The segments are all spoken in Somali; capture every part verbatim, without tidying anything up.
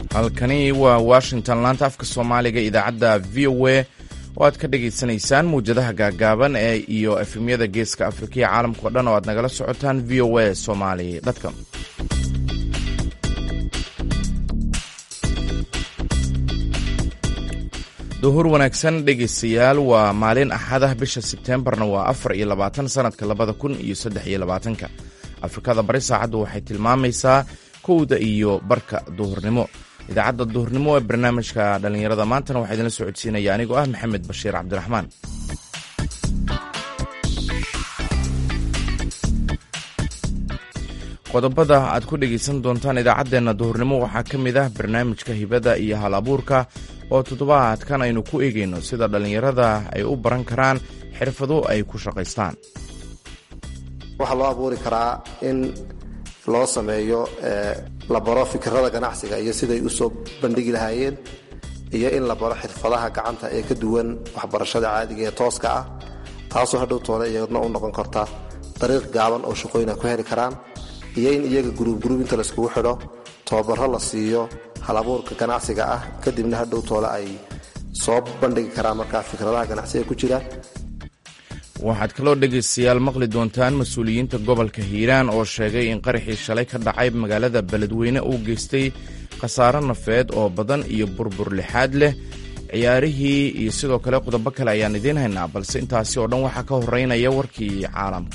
halkani waa washington, laanta afka soomaaliga idaacadda v o a oo aad ka dhagaysanaysaan muwjadaha gaagaaban ee iyo efemyada geeska afrika iyo caalamka o dhan oo aad nagala socotaan v o a somali com. duhur wanaagsan dhegaystayaal, waa maalin axadah, bisha sebteembarna waa afar iyo labaatan sanadka labada kun iyo saddex iyo labaatanka. afrikada bari saacaddu waxay tilmaamaysaa kowda iyo barka duhurnimo. idaacadda duhurnimo ee barnaamijka dhallinyarada maantana waxaa idinla socodsiinaya anigoo ah maxamed bashiir cabdiraxmaan. qodobada aad ku dhegaysan doontaan idaacaddeenna duhurnimo waxaa ka mid ah barnaamijka hibada iyo hal abuurka oo toddobaadkan aynu ku eegayno sida dhallinyarada ay u baran karaan xirfado ay ku shaqaystaan. waxaa loo abuuri karaa in loo sameeyo la baro fikirada ganacsiga iyo siday u soo bandhigi lahaayeen, iyo in la baro xirfadaha gacanta ee ka duwan waxbarashada caadiga ee tooska ah, taasoo hadhow toole iyadna u noqon karta dariiq gaaban oo shaqooyin ay ku heli karaan, iyo in iyaga guruub-guruub inta laiskugu xidho tababaro la siiyo hal abuurka ganacsiga ah, kadibna hadhow toole ay soo bandhigi karaan markaa fikradaha ganacsiga ku jira. waxaad kaloo dhegaystayaal maqli doontaan mas-uuliyiinta gobolka hiiraan oo sheegay in qaraxii shalay ka dhacay magaalada beledweyne uu geystay khasaaro nafeed oo badan iyo burbur lixaad leh. ciyaarihii iyo sidoo kale qodobo kale ayaan idiin haynaa, balse intaasi oo dhan waxaa ka horeynaya warkii caalamka.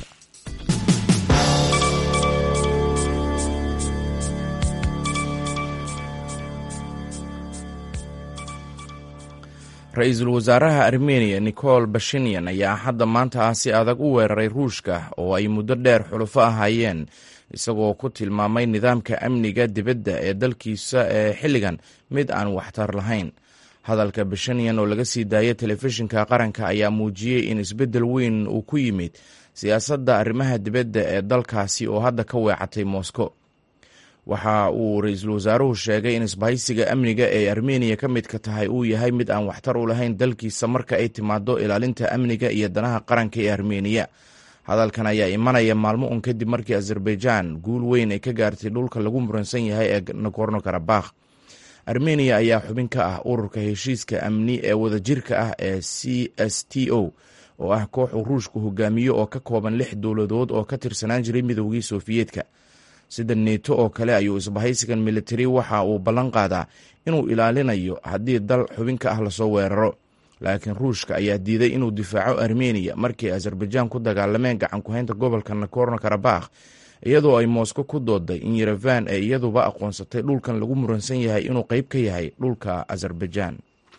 ra-iisul wasaaraha armeniya nicol bashinyan ayaa hadda maanta ah si adag u weeraray ruushka oo ay muddo dheer xulufo ahaayeen, isagoo ku tilmaamay nidaamka amniga dibadda ee dalkiisa ee xilligan mid aan waxtar lahayn. hadalka bashinyan oo laga sii daayay telefishinka qaranka ayaa muujiyey in isbeddel weyn uu ku yimid siyaasadda arrimaha dibadda ee dalkaasi oo hadda ka weecatay moscow. waxa uu ra-iisul wasaaruhu sheegay in isbahaysiga amniga ee armeniya ka midka tahay uu yahay mid aan waxtar u lahayn dalkiisa marka ay timaado ilaalinta amniga iyo danaha qaranka ee armeniya. hadalkan ayaa imanaya maalmo un kadib markii azerbaijan guul weyn ay ka gaartay dhulka lagu muransan yahay ee nagorno karabakh. armeniya ayaa xubin ka ah ururka heshiiska amni ee wadajirka ah ee c s t o oo ah koox uu ruushku hogaamiyo oo ka kooban lix dowladood oo ka tirsanaan jiray midoogii sofiyeetka. sida neeto oo kale ayuu isbahaysigan militari waxa uu ballan qaadaa inuu ilaalinayo haddii dal xubinka ah lasoo weeraro, laakiin ruushka ayaa diiday inuu difaaco armeniya markii azerbaijan ku dagaalameen gacan ku-haynta gobolka nagorno karabakh, iyadoo ay moscow ku dooday in yerevan ay iyaduba aqoonsatay dhulkan lagu muransan yahay inuu qayb ka yahay dhulka azerbaijan.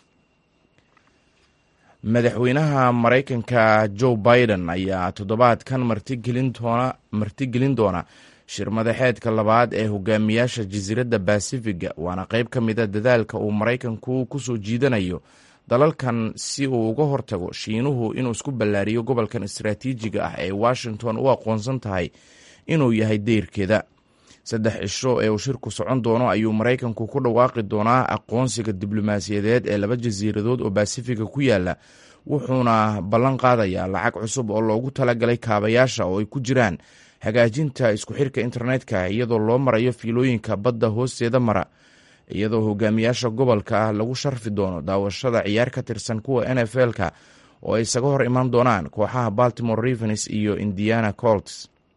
madaxweynaha maraykanka joe biden ayaa toddobaadkan martigelin doona shir madaxeedka labaad ee hogaamiyaasha jasiiradda basifiga, waana qayb ka mida dadaalka uu maraykanku ku soo jiidanayo dalalkan si uu uga hortago shiinuhu inuu isku ballaariyo gobolkan istaraatiijiga ah ee washington u aqoonsan tahay inuu yahay deyrkeeda. saddex cisho ee uu shirku socon doono ayuu maraykanku ku dhawaaqi doonaa aqoonsiga diblomaasiyadeed ee laba jasiiradood oo basifiga ku yaala, wuxuuna ballan qaadayaa lacag cusub oo loogu talagalay kaabayaasha oo ay ku jiraan hagaajinta isku xirka internetka iyadoo loo marayo fiilooyinka badda hoosteeda mara, iyadoo hogaamiyaasha gobolka ah lagu sharfi doono daawashada ciyaar ka tirsan kuwa n f l-ka oo ay isaga hor iman doonaan kooxaha baltimore ravens iyo indiana colts.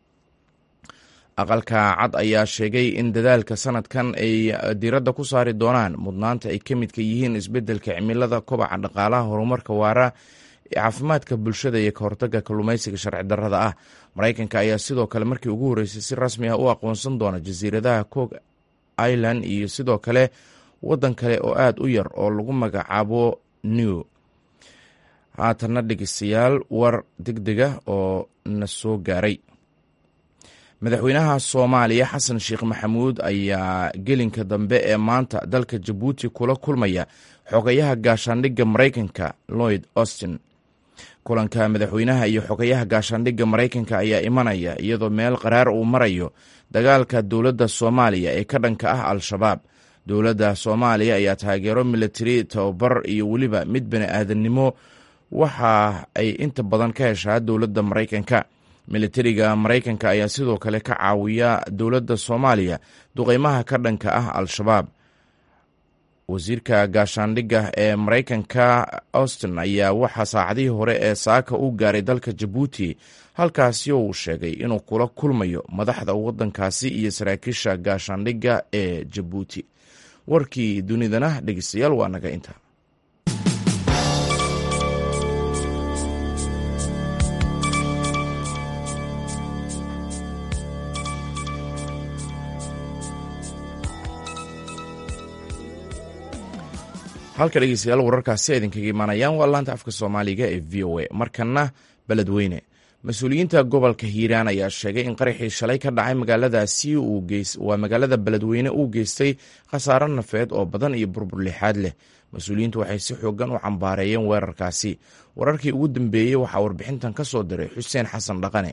aqalka cad ayaa sheegay in dadaalka sanadkan ay diiradda ku saari doonaan mudnaanta ay ka midka yihiin isbeddelka cimilada, kobaca dhaqaalaha, horumarka waara, caafimaadka bulshada iyo ka hortagga kalluumaysiga sharci darrada ah. maraykanka ayaa sidoo kale markii ugu horreysay si rasmi ah u aqoonsan doona jasiiradaha cook island iyo sidoo kale waddan kale oo aad u yar oo lagu magacaabo new. haatanna dhegeystayaal war degdega oo na soo gaaray. madaxweynaha soomaaliya xasan sheekh maxamuud ayaa gelinka dambe ee maanta dalka jabuuti kula kulmaya xogayaha gaashaandhigga maraykanka lloyd austin. kulanka madaxweynaha iyo xogayaha gaashaandhigga maraykanka ayaa imanaya iyadoo meel qaraar uu marayo dagaalka dowladda soomaaliya ee ka dhanka ah al-shabaab. dowladda soomaaliya ayaa taageero militari, tababar iyo weliba mid bani aadamnimo waxa ay inta badan ka heshaa dowladda maraykanka. militariga maraykanka ayaa sidoo kale ka caawiya dowladda soomaaliya duqeymaha ka dhanka ah al-shabaab. wasiirka gaashaandhigga ee maraykanka austin ayaa waxaa saacadihii hore ee saaka u gaaray dalka jabuuti halkaasi oo uu sheegay inuu kula kulmayo madaxda waddankaasi iyo saraakiisha gaashaandhigga ee jabuuti. warkii dunidana dhegeystayaal waa naga inta. halka dhegeystayaal wararkaasi idinkaga imaanayaan waa laanta afka soomaaliga ee v o a. markana beledweyne, mas-uuliyiinta gobolka hiiraan ayaa sheegay in qaraxii shalay ka dhacay magaaladaasi waa magaalada beledweyne uu geystay khasaaro nafeed oo badan iyo burbur lixaad leh. mas-uuliyiintu waxay si xoogan u cambaareeyeen weerarkaasi. wararkii ugu dambeeyey waxaa warbixintan ka soo diray xuseen xasan dhaqane.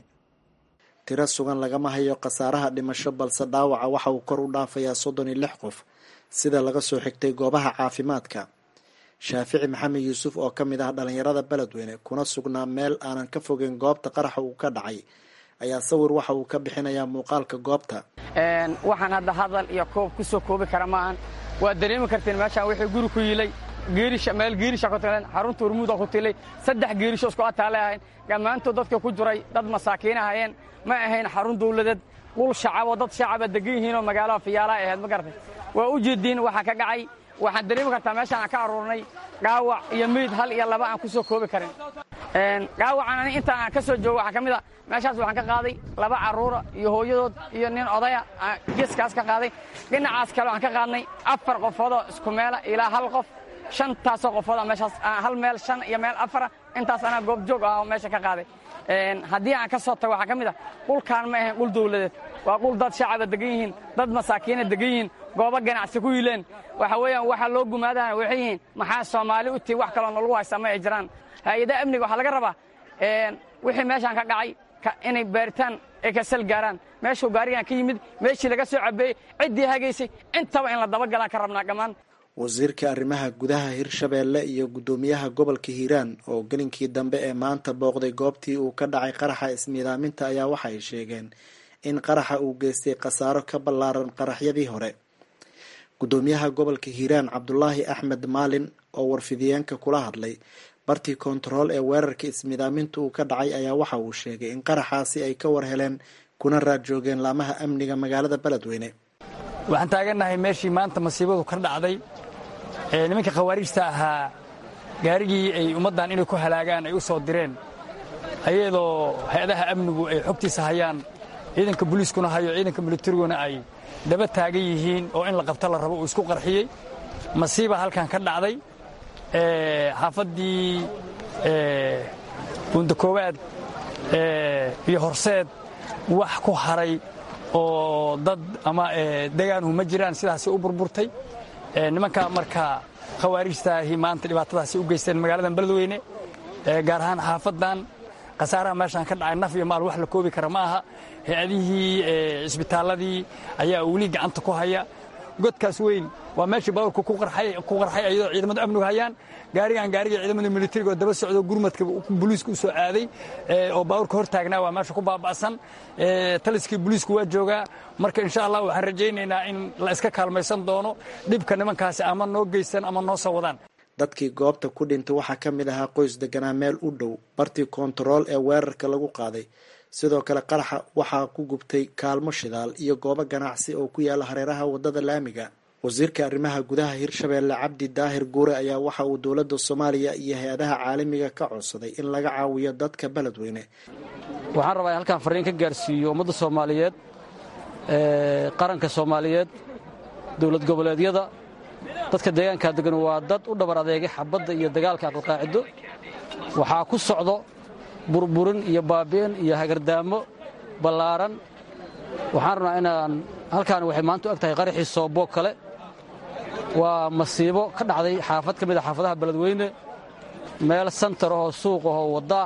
tiro sugan lagama hayo khasaaraha dhimasho, balse dhaawaca waxa uu kor u dhaafayaa soddon iyo lix qof sida laga soo xigtay goobaha caafimaadka. shaafici maxamed yuusuf oo ka mid ah dhallinyarada beledweyne kuna sugnaa meel aanan ka fogeyn goobta qaraxa uu ka dhacay ayaa sawir waxa uu ka bixinayaa muuqaalka goobta. waxaan hadda hadal iyo koob ku soo koobi kara maahan. waad dareemi karteen meeshaan wixii guri ku yilay geerisha meel geerisha ku tileen xarunta hormuuda ku tilay saddex geerisho isku ataale ahayn dhammaantood dadka ku jiray dad masaakiin ahayeen ma ahayn xarun dawladeed qul shacab oo dad shacab degan yihiin oo magaalada Fiyaala ahayd ma gartay. waa u jeedin waxa ka dhacay. waxaan dareemi kartaa meeshaan aan ka aruurnay dhaawac iyo meyd hal iyo laba aan ku soo koobi karin. dhaawacan ani inta aan ka soo joogo waxaa ka mid ah meeshaas waxaan ka qaaday laba carruura iyo hooyadood iyo nin odaya geeskaas ka qaaday. dhinacaas kale waxaan ka qaadnay afar qofoodoo isku meela ilaa hal qof shantaasoo qofooda meeshaas hal meel shan iyo meel afara intaas anaa goobjoog ah oo meesha ka qaaday. haddii aan ka soo tago waxaa ka mid ah qulkaan ma ahayn qul dawladeed, waa qul dad shacaba degan yihiin, dad masaakiina degan yihiin, goobo ganacsi ku yileen. waxa weeyaan waxa loo gumaadana waxay yihiin maxaa Soomaali u tii wax kale oo nalagu haysta ma ay jiraan. hay'adaha amniga waxaa laga rabaa wixii meeshaan ka dhacay inay baaritaan ay ka sal gaaraan. meeshuu gaarigan ka yimid, meeshii laga soo cabeeyey, ciddii hagaysay intaba in la dabagalaan ka rabnaa dhammaan. wasiirka arrimaha gudaha Hirshabeelle iyo guddoomiyaha gobolka Hiiraan oo gelinkii dambe ee maanta booqday goobtii uu ka dhacay qaraxa ismiidaaminta ayaa waxay sheegeen in qaraxa uu geystay khasaaro ka ballaaran qaraxyadii hore. guddoomiyaha gobolka Hiiraan Cabdulaahi Axmed Maalin oo warfidiyeenka kula hadlay bartii kontarool ee weerarka ismiidaaminta uu ka dhacay ayaa waxa uu sheegay in qaraxaasi ay ka war heleen kuna raad joogeen laamaha amniga magaalada beledweyne. waxaan taagannahay meeshii maanta masiibadu ka dhacday. nimanka khawaarijta ahaa gaarigii ay ummaddan inay ku halaagaan ay u soo direen ayadoo hay-adaha amnigu ay xogtiisa hayaan, ciidanka booliiskuna hayo, ciidanka militariguna ay daba taagan yihiin oo in la qabta la rabo uu isku qarxiyey. masiiba halkan ka dhacday. xaafaddii buunda koowaad iyo horseed wax ku haray oo dad ama degaanhu ma jiraan, sidaasay u burburtay. nimanka marka khawaarijtaahi maanta dhibaatadaasi u geysteen magaaladan beledweyne, gaar ahaan xaafadan. khasaaraha meeshaan ka dhacay naf iyo maal wax la koobi kara ma aha. hay-adihii cisbitaalladii ayaa weli gacanta ku haya. godkaas weyn waa meeshii baabuurka ku qarxay ayadoo ciidamada amnigu hayaan. gaarigan gaarigii ciidamada militariga oo daba socdo gurmadka booliisku u soo aaday oo baabuurka hor taagnaa waa meesha ku baaba'san. taliskii booliisku waa joogaa. marka insha allah waxaan rajaynaynaa in la iska kaalmaysan doono dhibka nimankaasi ama noo geysan ama noo soo wadaan. dadkii goobta ku dhintay waxaa ka mid ahaa qoys deganaa meel u dhow bartii kontarool ee weerarka lagu qaaday. sidoo kale qaraxa waxaa ku gubtay kaalmo shidaal iyo goobo ganacsi oo ku yaala hareeraha wadada laamiga. wasiirka arrimaha gudaha Hirshabeelle Cabdi Daahir Guure ayaa waxa uu dowladda Soomaaliya iyo hay-adaha caalamiga ka codsaday in laga caawiyo dadka beledweyne. waxaan rabaa in halkaan fariin ka gaarsiiyo ummadda Soomaaliyeed, qaranka Soomaaliyeed, dowlad goboleedyada, dadka deegaanka degan waa dad u dhabar adeegay xabadda iyo dagaalka aqalqaacido. waxaa ku socdo burburin iyo baabi'in iyo hagardaamo ballaaran. waxaan rabnaa inaan halkaan waxay maanta u eg tahay qaraxii Soobo kale. waa masiibo ka dhacday xaafad ka mid a xaafadaha beledweyne, meel santar oo suuq oo wadda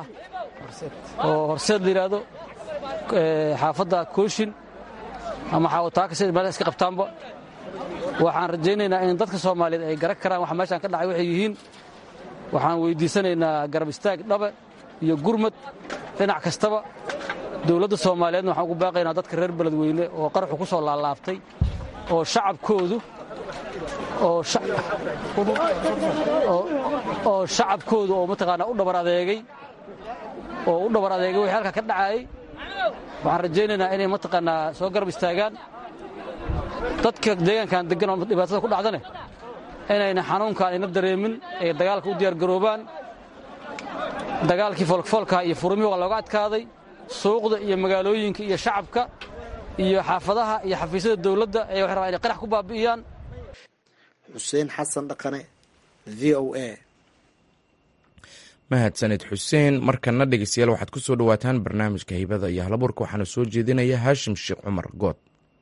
oo horseed la yidhaahdo, xaafadda kooshin ama xaawataakasida meelaha iska qabtaanba. waxaan rajaynaynaa in dadka Soomaaliyeed ay garan karaan waxa meeshaan ka dhacay waxay yihiin. waxaan weydiisanaynaa garab istaag dhabe iyo gurmad dhinac kastaba. dowladda Soomaaliyeedna waxaan ugu baaqaynaa dadka reer beledweyne oo qaraxu ku soo laalaabtay oo shacabkoodu oo shacabkooda oo mataqaanaa u dhabar adeegay oo u dhabar adeegay wixii halka ka dhacayay waxaan rajaynaynaa inay mataqaanaa soo garab istaagaan dadka deegaankan degan oo dhibaatada ku dhacdane inayna xanuunkaan ayna dareemin ay dagaalka u diyaargaroobaan dagaalkii foolfoolka iyo furumihii waa looga adkaaday suuqda iyo magaalooyinka iyo shacabka iyo xaafadaha iyo xafiisyada dawladda ee waxay rabaan inay qarax ku baabi'iyaan. xuseen xasan dhaqane, v o a. mahadsanid xuseen. markana dhegeystayaal waxaad ku soo dhawaataan barnaamijka hibada iyo halabuurka waxaana soo jeedinaya haashim sheekh cumar good.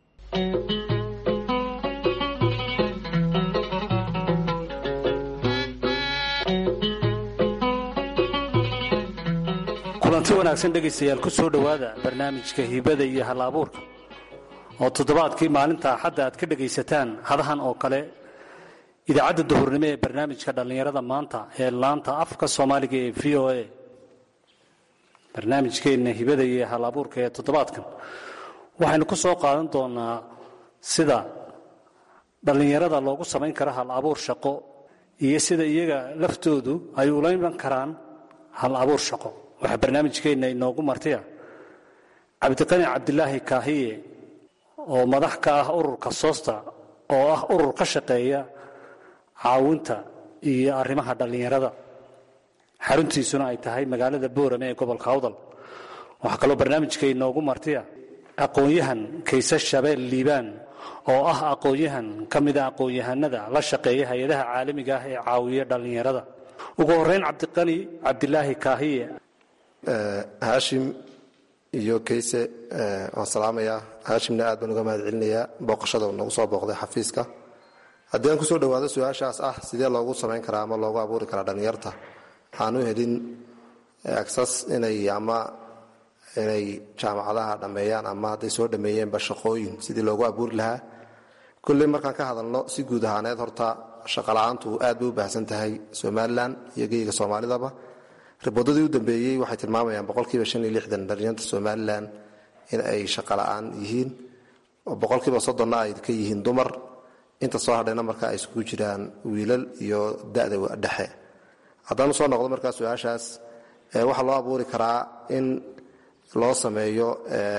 kulanti wanaagsan dhegaystayaal ku soo dhowaada barnaamijka hibada iyo halabuurka oo toddobaadkii maalinta axadda aad ka dhegaysataan hadahan oo kale idaacadda duhurnimo ee barnaamijka dhallinyarada maanta ee laanta afka soomaaliga ee v o a. barnaamijkeenna hibada iyo halabuurka ee toddobaadkan waxaynu ku soo qaadan doonaa sida dhallinyarada loogu samayn karo hal abuur shaqo iyo sida iyaga laftoodu ay ula iman karaan hal abuur shaqo. waxaa barnaamijkeenna inoogu martaya cabdiqani cabdilaahi kaahiye oo madax ka ah ururka soosta oo ah urur ka shaqeeya caawinta iyo arrimaha dhallinyarada xaruntiisuna ay tahay magaalada boorame ee gobolka awdal. waxaa kaloo barnaamijka inoogu martaya aqoon-yahan kayse shabeel liibaan oo ah aqoon-yahan ka mida aqoon-yahanada la shaqeeya hay-adaha caalamiga ah ee caawiya dhallinyarada. ugu horreyn cabdiqani cabdilaahi kaahiye. haashim iyo kayse waan salaamayaa. haashimna aad baan uga mahad celinayaa booqashada nagu soo booqday xafiiska. haddii aan kusoo dhawaado su-aashaas ah sidee loogu samayn karaa ama loogu abuuri karaa dhallinyarta aanu helin agsas inay ama inay jaamacadaha dhammeeyaan ama hadday soo dhameeyeenba shaqooyin sidii loogu abuuri lahaa. kulley markaan ka hadalno si guud ahaaneed horta shaqala-aantu aad bay u baahsan tahay somalilan iyo geyga soomaalidaba. riboodadii u dambeeyey waxay tilmaamayaan boqolkiiba shan iyo lixdan dhallinyarta somalilan in ay shaqala-aan yihiin oo boqolkiiba soddonna ay ka yihiin dumar. inta soo hadhayna markaa ay isugu jiraan wiilal iyo da'da dhexe. haddaan usoo noqdo markaa su-aashaas waxaa loo abuuri karaa in loo sameeyo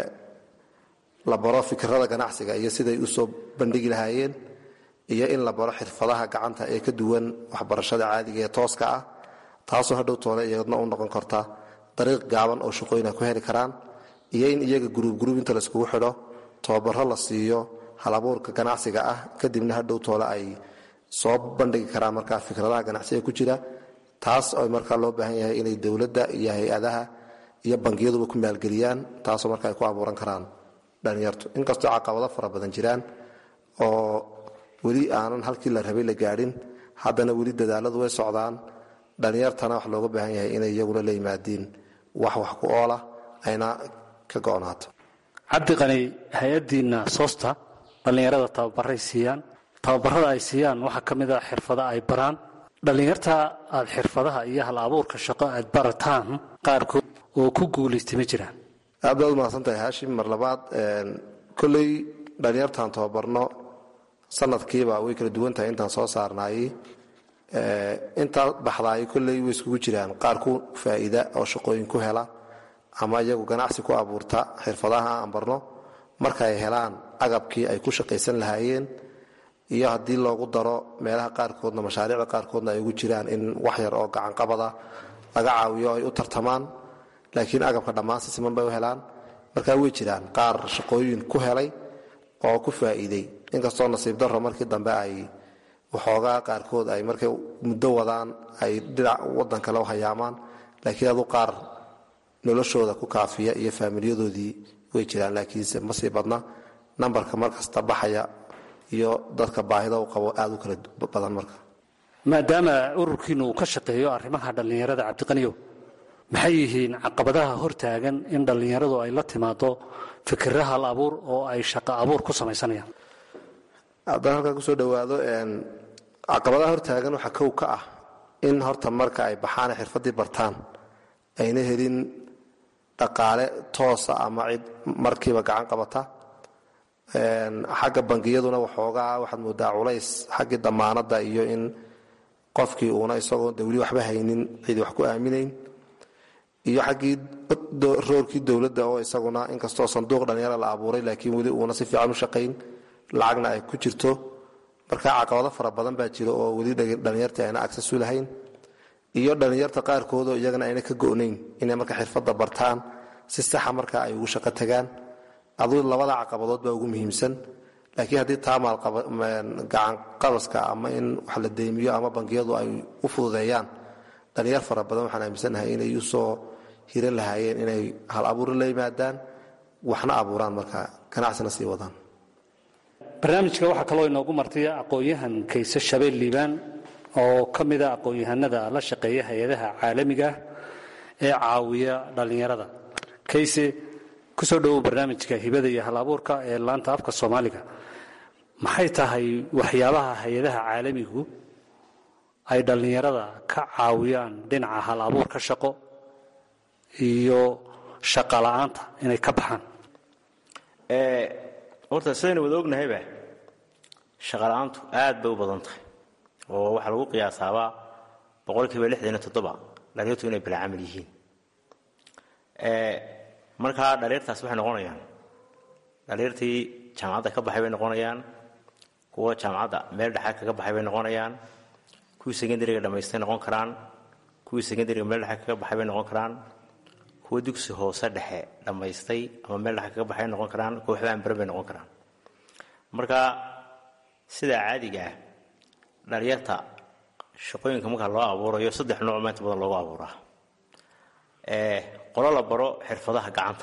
la baro fikirada ganacsiga iyo siday usoo bandhigi lahaayeen iyo in la baro xirfadaha gacanta ee ka duwan waxbarashada caadiga ee tooska ah, taasoo hadhow toole iyadna u noqon karta dariiq gaaban oo shaqooyina ku heli karaan, iyo in iyaga guruub guruub inta la iskugu xidho tababaro la siiyo halabuurka ganacsiga ah, kadibna hadhow toole ay soo bandhigi karaan markaa fikradaha ganacsiga ku jira. taas oo markaa loo baahan yahay inay dowladda iyo hay-adaha iyo bangiyaduba ku maalgeliyaan, taasoo marka ay ku abuuran karaan dhallinyartu. inkastoo caqabado fara badan jiraan oo weli aanan halkii la rabay la gaadhin, haddana weli dadaaladu way socdaan. dhallinyartana wax looga baahan yahay inay iyaguna la yimaadiin wax wax ku oola ayna ka go'naato. cabdiqani, hay-addiinna soosta dhallinyarada tababaray siiyaan. tababarada ay siiyaan waxaa ka mid a xirfada ay baraan dhallinyarta. aad xirfadaha iyo hal abuurka shaqo aad barataan qaarkood oo ku guulaystay ma jiraan? aad baad umahadsan tahay haashim. mar labaad kolley dhallinyartaan tababarno sanadkiiba way kala duwan tahay intaan soo saarnaayey. intaa baxdaay kolley way iskugu jiraan qaar ku faa'iida oo shaqooyin ku hela ama iyagu ganacsi ku abuurta xirfadaha aan barno marka ay helaan agabkii ay ku shaqaysan lahaayeen, iyo haddii loogu daro meelaha qaarkoodna mashaariicda qaarkoodna ay ugu jiraan in wax yar oo gacanqabada laga caawiyo ay u tartamaan, laakiin agabka dhammaan si siman bay u helaan. markaa way jiraan qaar shaqooyin ku helay oo ku faa'iiday, inkastoo nasiib darro markii dambe ay waxoogaa qaarkood ay markay muddo wadaan ay dhinac waddan kale u hayaamaan, laakiin adu qaar noloshooda ku kaafiya iyo faamilyadoodii way jiraan, laakiinse ma sii badna. nambarka markasta baxaya iyo dadka baahida u qabo aad u kala badan. marka maadaama ururkiinu uu ka shaqeeyo arrimaha dhallinyarada, cabdiqaniyow, maxay yihiin caqabadaha hortaagan in dhallinyaradu ay la timaado fikirra hal abuur oo ay shaqo abuur ku samaysanayaan? haddaan halkaa kusoo dhowaado caqabadaha hortaagan waxaa kow ka ah in horta marka ay baxaan xirfaddii bartaan ayna helin dhaqaale toosa ama cid markiiba gacan qabata. xagga bangiyaduna waxoogaa waxaad moodaa culays xaggii damaanadda iyo in qofkii uuna isagoo dawli waxba haynin cidi wax ku aaminayn, iyo xaggii roorkii dowladda oo isaguna inkastoo sanduuq dhallinyara la abuuray laakiin weli uuna si fiican u shaqayn, lacagna ay ku jirto. marka caqabado fara badan baa jira oo weli dhallinyartii ayna access u lahayn, iyo dhallinyarta qaarkoodoo iyagana ayna ka go'nayn inay marka xirfadda bartaan si saxa marka ay ugu shaqo tagaan. aduu labada caqabadood baa ugu muhiimsan, laakiin haddii taamaal gacan qabaska ama in wax la deymiyo ama bangiyadu ay u fududeeyaan, dhallinyar fara badan waxaan aaminsanahay inay u soo hiran lahaayeen inay hal abuur la yimaadaan, waxna abuuraan markaa ganacsina sii wadaan. barnaamijka waxaa kaloo inoogu martaya aqoon-yahan Kayse Shabeel Liibaan oo ka mid ah aqoon-yahanada la shaqeeya hay-adaha caalamiga ah ee caawiya dhallinyarada. Kayse, ku soo dhowow barnaamijka hibada iyo hal abuurka ee laanta afka Soomaaliga. maxay tahay waxyaabaha hay-adaha caalamigu ay dhallinyarada ka caawiyaan dhinaca hal abuurka shaqo iyo shaqo la'aanta inay ka baxaan? ee horta sidaynu wada ognahayba shaqo la'aantu aad bay u badan tahay oo waxaa lagu qiyaasaabaa boqolkiiba lixdan iyo toddoba dhalinyartu inay bilcamal yihiin. ee markaa dhalinyartaas waxay noqonayaan dhalinyartii jaamacadda ka baxay bay noqonayaan, kuwa jaamacadda meel dhexe kaga baxay bay noqonayaan, kuwii secondary-ga dhammaystay noqon karaan, kuwii secondary-ga meel dhexe kaga baxay bay noqon karaan, kuwa dugsi hoose dhexe dhammaystay ama meel dhexe kaga baxay noqon karaan, kuwa waxba aan baran bay noqon karaan. marka sida caadiga ah dhalinyarta shaqooyinka marka loo abuurayo saddex nooc inta badan loogu abuuraa. ee qolo la baro xirfadaha gacanta,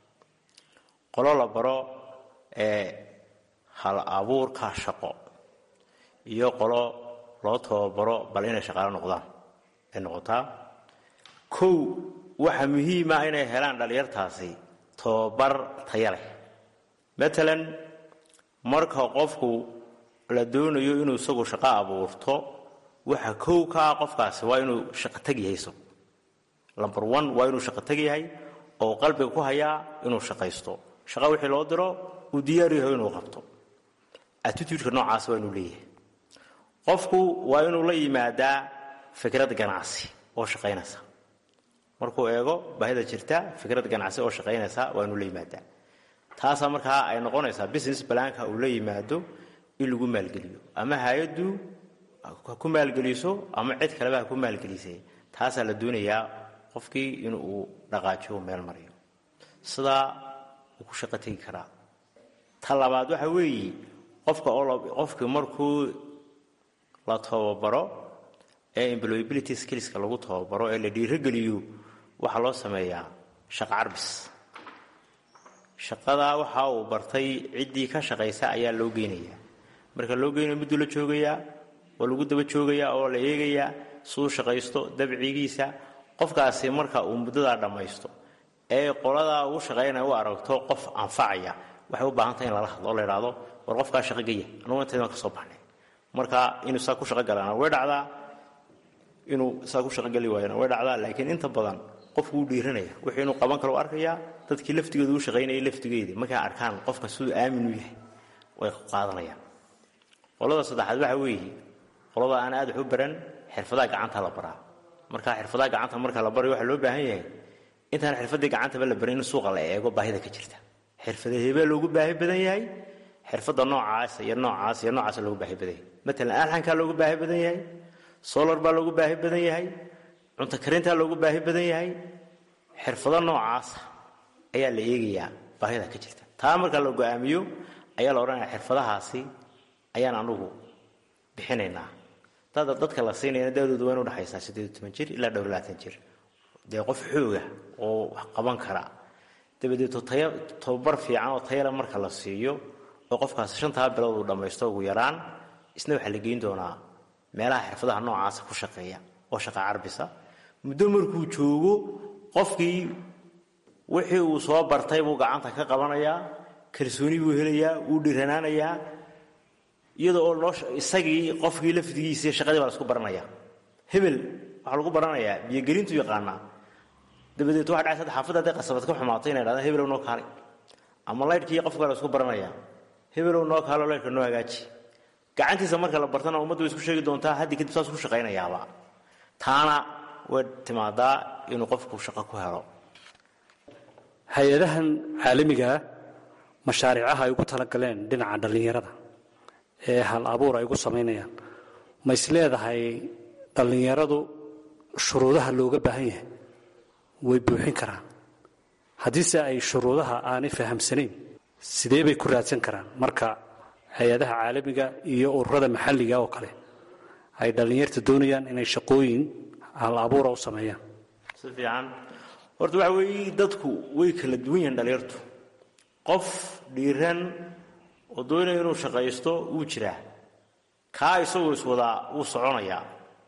qolo la baro ee hal abuurka shaqo, iyo qolo loo tababaro bal inay shaqaalo noqdaan ay noqotaa. kow waxa muhiim ah inay helaan dhalinyartaasi tababar tayo leh. matalan marka qofku la doonayo inuu isagu shaqo abuurto, waxa kow ka qofkaasi waa inuu shaqo tag yahay. number one waa inuu shaqo tag yahay oo qalbiga ku hayaa inuu shaqaysto, shaqo wixii loo diro uu diyaar yahay inuu qabto. attitude-ka noocaas waa inuu leeyahay. qofku waa inuu la yimaadaa fikrad ganacsi oo shaqaynaysa. markuu eego baahida jirta, fikrad ganacsi oo shaqaynaysa waa inuu la yimaadaa. taasaa markaa ay noqonaysaa business plan-ka uu la yimaado in lagu maalgeliyo, ama hay-addu ku maalgeliso ama cid kaleba ha ku maalgelisay. taasaa la doonayaa qofkii inuu dhaqaajiyo meel mariyo, sidaa uu ku shaqo tegi karaa. ta labaad waxa weeye qofka oo qofkii markuu la tababaro ee employability skillska lagu tababaro ee la dhiirigeliyo, waxaa loo sameeyaa shaqo carbis. shaqada waxa uu bartay ciddii ka shaqaysa ayaa loo geynayaa. marka loo geynayo miduu la joogayaa oo lagu daba joogayaa oo la eegayaa suu shaqaysto dabcigiisa. qofkaasi marka uu muddadaa dhammaysto ee qoladaa ugu shaqaynaya u aragto qof anfacaya, waxay u baahan tahay in lala hadlo oo la idhaahdo war qofkaa shaqo geya, anugu intaydan ka soo baxnay. marka inuu saa ku shaqo galaana way dhacdaa, inuu saa ku shaqo gali waayana way dhacdaa. laakiin inta badan qofku uu dhiiranaya wixii inuu qaban karo u arkayaa. dadkii laftigooda u shaqaynayay laftigeedii markay arkaan qofka siduu aamin u yahay way qaadanayaan. qolada saddexaad waxa weeye qolada aan aad wax u baran xirfadaha gacanta la baraa. marka xirfadaha gacanta marka la barayo waxa loo baahan yahay intaan xirfadii gacantaba la barin in suuqa la eego baahida ka jirta. xirfadaheebaa loogu baahi badan yahay, xirfadda noocaas iyo noocaas iyo noocaas loogu baahi badan yahay. matalan alxankaa loogu baahi badan yahay, solar baa loogu baahi badan yahay, cunto karintaa loogu baahi badan yahay. xirfado noocaas ayaa la eegayaa baahida ka jirta. taa marka la go'aamiyo ayaa la odhanayaa xirfadahaasi ayaan anugu bixinaynaa. dada dadka la siinayna daadoodu waa inu dhaxaysaa siddeed iyo toban jir ilaa dhowr iyo labaatan jir. dee qof xooga oo wax qaban kara dabadeed tayo tababar fiican oo tayo leh marka la siiyo oo qofkaas shantaa bilood uu dhammaysto ugu yaraan, isna waxaa la geyn doonaa meelaha xirfadaha noocaasa ku shaqeeya oo shaqa carbisa. muddo markuu joogo qofkii wixii uu soo bartay buu gacanta ka qabanayaa, kalsooni buu helayaa, wuu dhiranaanayaa. iyadoo oo loo isagii qofkii lafdigiisa shaqadii baa la isku baranayaa. hebel waxaa lagu baranayaa biyogelintu yaqaanaa. dabadeed waxaa dhacay saddex xaafad hadday qasabad ka xumaatay inay dhahdaan hebelow noo kaalay, ama laydhkii qofka la isku baranayaa. hebelow noo kaalo leerka noo hagaaji gacantiisa marka la bartana ummaddu way isku sheegi doontaa haddii kadib saas ku shaqaynayaaba taana way timaadaa inuu qofku shaqo ku helo hay-adahan caalamigaa mashaariicaha ay ugu talagaleen dhinaca dhallinyarada ee hal abuur ay ugu samaynayaan ma is leedahay dhallinyaradu shuruudaha looga baahan yahay way buuxin karaan haddiise ay shuruudaha aanay fahamsanayn sidee bay ku raadsan karaan marka hay-adaha caalamiga iyo ururada maxalliga oo kale ay dhallinyarta doonayaan inay shaqooyin hal abuura u sameeyaan si fiican horta waxa weeye dadku way kala duwan yihiin dhallinyartu qof dhiiran oo doonaya inuu shaqaysto wuu jiraa kaa isagoo iswadaa wuu soconayaa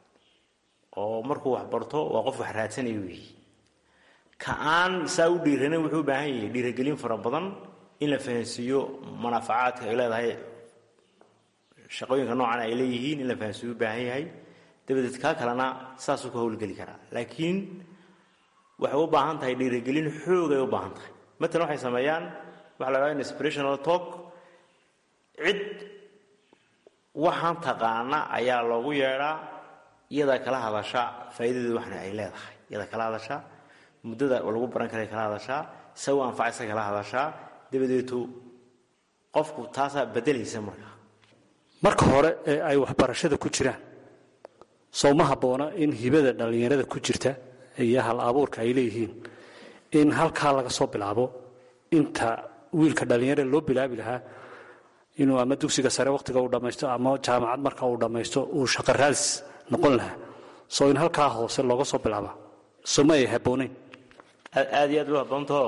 oo markuu wax barto waa qof wax raadsanaya weeye ka aan saa u dhiiranin wuxuu u baahan yahay dhiiragelin fara badan in la fahansiiyo manaafacaadka ay leedahay shaqooyinka noocan ay leeyihiin in la fahansiiyo u baahan yahay dabadeed kaa kalena saasuu ka howlgeli karaa laakiin waxay u baahan tahay dhiiragelin xoog ay u baahan tahay matalan waxay sameeyaan waxa la yidhahdaa inspirational talk cid waxaan taqaana ayaa loogu yeedhaa iyadaa kala hadasha faa'iidadeedu waxna ay leedahay iyadaa kala hadasha muddada lagu baran karay kala hadashaa isagu anfacaysa kala hadashaa dabadeetu qofku taasaa bedelaysa markaa marka hore ee ay waxbarashada ku jiraan soo ma habboona in hibada dhallinyarada ku jirta iyo hal abuurka ay leeyihiin in halkaa laga soo bilaabo inta wiilka dhallinyarada loo bilaabi lahaa inuu ama dugsiga sare wakhtiga uu dhammaysto ama jaamacad marka uu dhammaysto uu shaqo raadis noqon lahaa soo in halkaa hoose looga soo bilaaba soo ma ay habboonayn aad iyo aad u habboontaho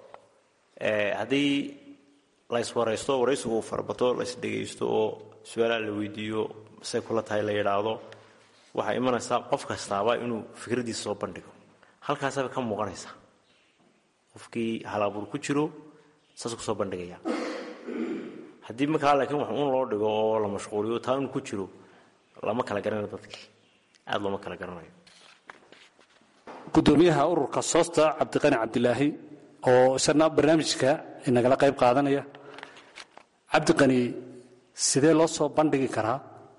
haddii layswaraysto waraysigu uu farabato laysdhegaysto oo su-aalaha la weydiiyo say kula tahay la yidhaahdo waxaa imanaysaa qof kastaaba inuu fikraddiisa soo bandhigo halkaasaba ka muuqanaysa qofkii halabuur ku jiro saasuu kusoo bandhigaya haddii markaa laakiin wax uun loo dhigo oo la mashquuliyo taa inu ku jiro lama kala garanayo dadkii aada looma kala garanayo gudoomiyaha ururka soosta cabdiqani cabdilaahi oo isagana barnaamijka inagala qayb qaadanaya cabdiqani sidee loo soo bandhigi karaa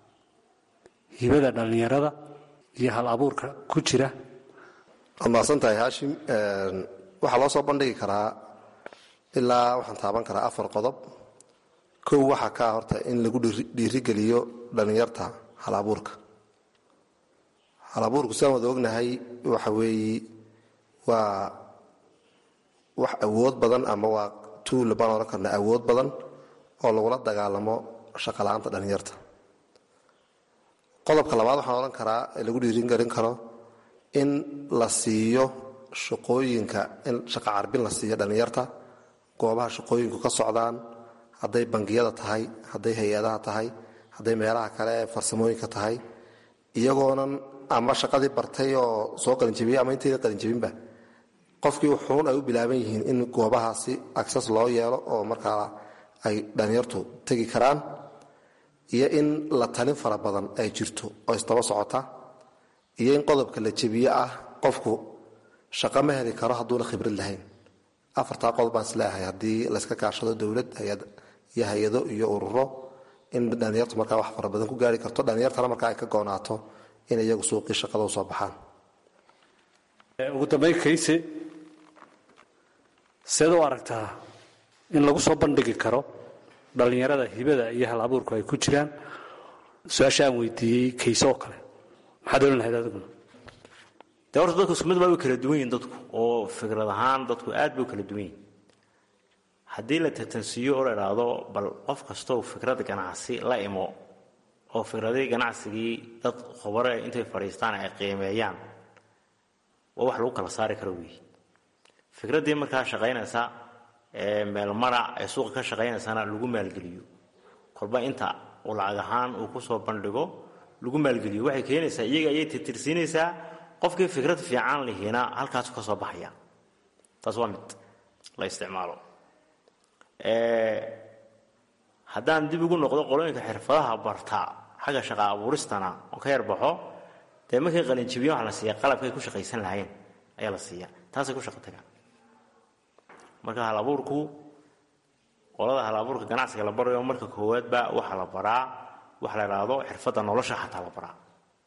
hibada dhallinyarada iyo hal abuurka ku jira waad mahadsan tahay haashim waxaa loo soo bandhigi karaa ilaa waxaan taaban karaa afar qodob kow waxaa kaa horta in lagu dhiirigeliyo dhallinyarta hal abuurka hal abuurku sidaan wada ognahay waxa weeye waa wax awood badan ama waa tuul baan oran karna awood badan oo lagula dagaalamo shaqo la-aanta dhallinyarta qodobka labaad waxaan odhan karaa ee lagu dhiirigelin karo in la siiyo shaqooyinka in shaqo carbin la siiyo dhallinyarta goobaha shaqooyinku ka socdaan hadday bangiyada tahay hadday hay-adaha tahay hadday meelaha kale ee farsamooyinka tahay iyagoonan ama shaqadii bartay oo soo qalinjabiyey ama intayda qalinjabinba qofkii wuxuun ay u bilaaban yihiin in goobahaasi access loo yeelo oo markaa ay dhallinyartu tegi karaan iyo in la talin fara badan ay jirto oo isdaba socota iyo in qodobka la jebiye ah qofku shaqo ma heli karo hadduuna khibrad lahayn afartaa qodob baan isleeyahay haddii layska kaashado dowlad iyo hay-ado iyo ururo in dhallinyartu markaa wax fara badan ku gaari karto dhallinyartana markaa ay ka goonaato in iyagu suuqii shaqada u soo baxaan ugu dambayn kayse seed u aragtaa in lagu soo bandhigi karo dhallinyarada hibada iyo hal abuurku ay ku jiraan su-aasha aan weydiiyey kayse oo kale maxaad ohan lahayd adiguna dee horta dadku isku mid baa u kala duwan yihin dadku oo fikrad ahaan dadku aad bay u kala duwan yihin haddii la tartansiiyo oo la idhaahdo bal qof kastoo fikrad ganacsi la imo oo fikradii ganacsigii dad khubare intay fadhiistaan ay qiimeeyaan waa wax lagu kala saari karo weeye fikraddii markaa shaqaynaysa ee meelmara ee suuqa ka shaqaynaysana lagu maalgeliyo kolba inta uu lacag ahaan uu ku soo bandhigo lagu maalgeliyo waxay keenaysaa iyaga ayay tirtirsiinaysaa qofkii fikrad fiican lihiina halkaasu ka soo baxaya taas waa mid la isticmaalo haddaan dib ugu noqdo qolooyinka xirfadaha barta xagga shaqa abuuristana oo ka yarbaxo dee markay qalinjibiya waxa la siiya qalabkay ku shaqaysan lahayn ayaa la siiya taasay ku shaqo tagaan marka hal abuurku qolada hal-abuurka ganacsiga la barayo marka koowaad baa waxa la baraa waxa la yiraahdo xirfadda nolosha xataa la baraa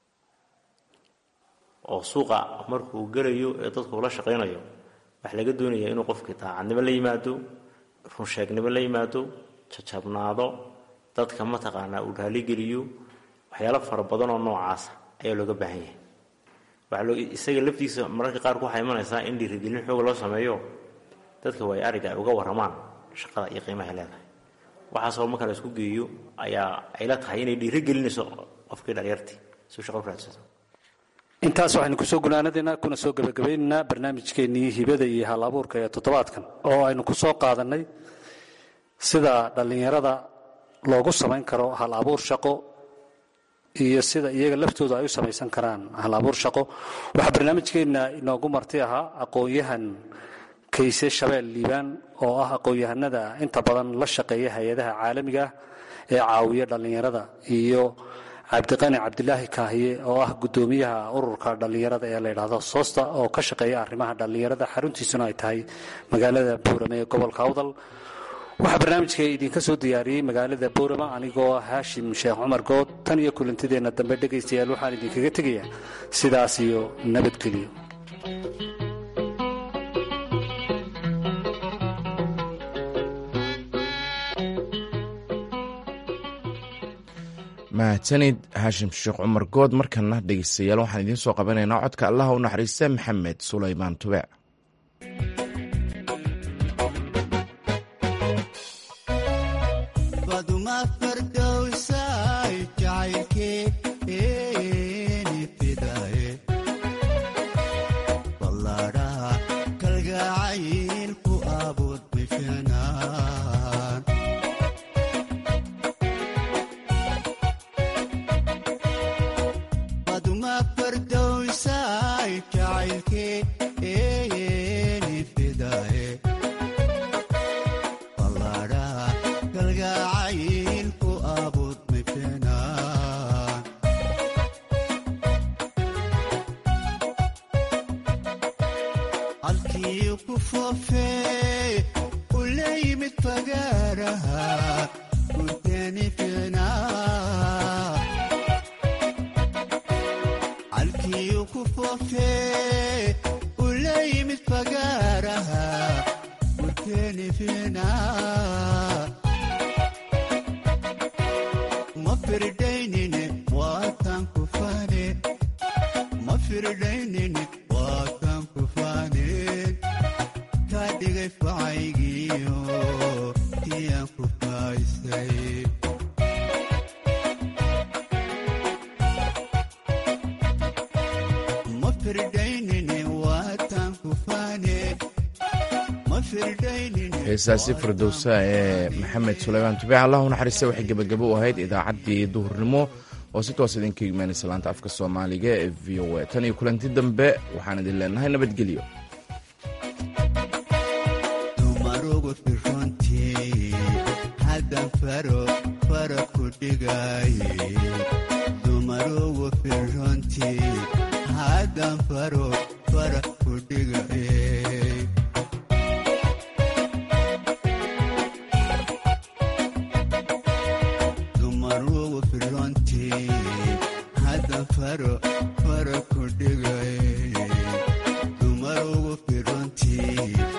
oo suuqa markuu galayo ee dadku la shaqeynayo wax laga doonayaa inuu qofkii daacadnimo la yimaado run sheegnimo la yimaado jajabnaado dadka ma taqaanaa uu raali geliyo waxyaalo fara badan oo noocaas ayaa looga baahan yahay waxa loo isaga laftiisa mararka qaar ku haymanaysaa in dhiirigelin xoog loo sameeyo dadka way ariga uga waramaan shaqada iyo qiimaha leedahay waxa soo marka la isku geeyo ayaa ay la tahay inay dhiirigelinayso qofkii dhalinyartii soo shaqo raadsato intaas waxaynu ku soo gunaanadeena kuna soo gabagabaynaynaa barnaamijkeennii hibada iyo hal-abuurka ee toddobaadkan oo aynu ku soo qaadanay sida dhallinyarada loogu samayn karo hal-abuur shaqo iyo sida iyaga laftooda ay u samaysan karaan hal-abuur shaqo waxaa barnaamijkeenna inoogu marti ahaa aqoon-yahan kayse shabeel liibaan oo ah aqoon-yahanada inta badan la shaqeeya hay-adaha caalamiga ah ee caawiya dhallinyarada iyo cabdiqani cabdilaahi kaahiye oo ah guddoomiyaha ururka dhallinyarada ee la yidhaahdo soosta oo ka shaqeeya arrimaha dhallinyarada xaruntiisuna ay tahay magaalada boorame ee gobolka awdal waxaa barnaamijka idinka soo diyaariyey magaalada boorama anigoo haashim sheekh cumar good tan iyo kulantideenna dambe dhegaystayaal waxaan idinkaga tegayaa sidaas iyo nabadgelyo mahadsanid haashim sheekh cumar good markana dhegaystayaal waxaan idiin soo qabanaynaa codka allaha u naxariista maxamed sulaymaan tube heesaasi firdowsa ee maxamed sulaymaan tube allah u naxariista waxay gebagabo u ahayd idaacaddii duhurnimo oo si toos idinka imaanaysa laanta afka soomaaliga ee v o a tan iyo kulanti dambe waxaan idin leenahay nabadgelyo faro faro ku dhigay dumar ugu firontii